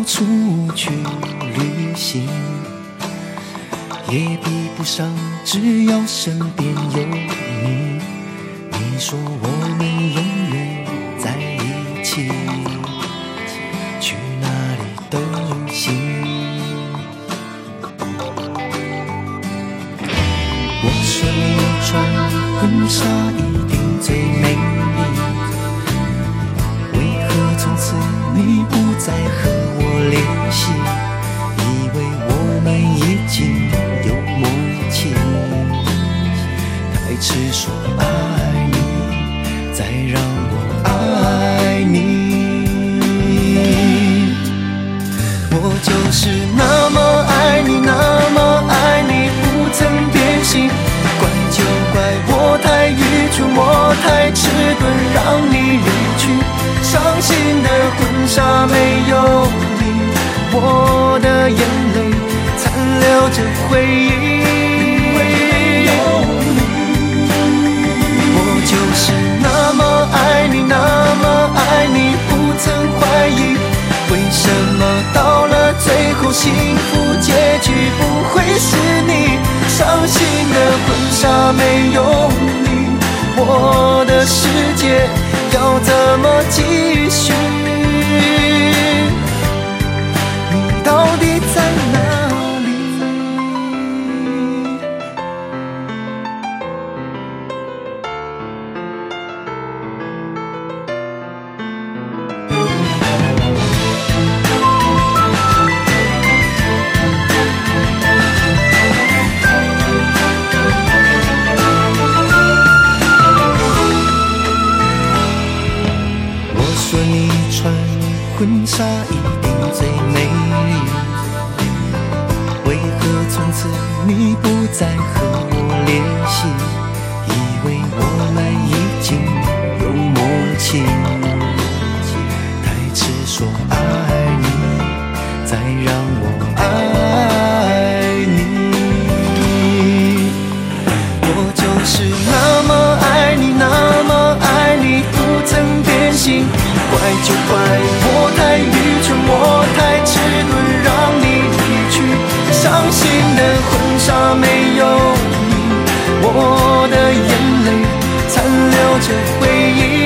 出去旅行，也比不上只要身边有你。你说我们永远在一起，去哪里都行。我说你穿婚纱一定最美丽，为何从此你不再和我联系？以为我们已经有默契，太迟说爱你，再让我爱你。我就是那么爱你，那么爱你，不曾变心。怪就怪我太愚蠢，我太迟钝，让你离去。伤心的婚纱没有你，我的眼泪残留着回忆。我就是那么爱你，那么爱你，不曾怀疑，为什么到了最后幸福结局不会是你？伤心的婚纱没有你，我的世界要怎么继续？你到底在哪里？我说你穿婚纱一定最美丽，为何从此你不再和我联系？以为我们已经有默契，太迟说爱你，再让我爱你。我就是那么爱你，那么爱你，不曾变心。怪就怪我太愚蠢，我太迟钝，让你离去。伤心的婚纱没有你，我的眼泪残留着回忆。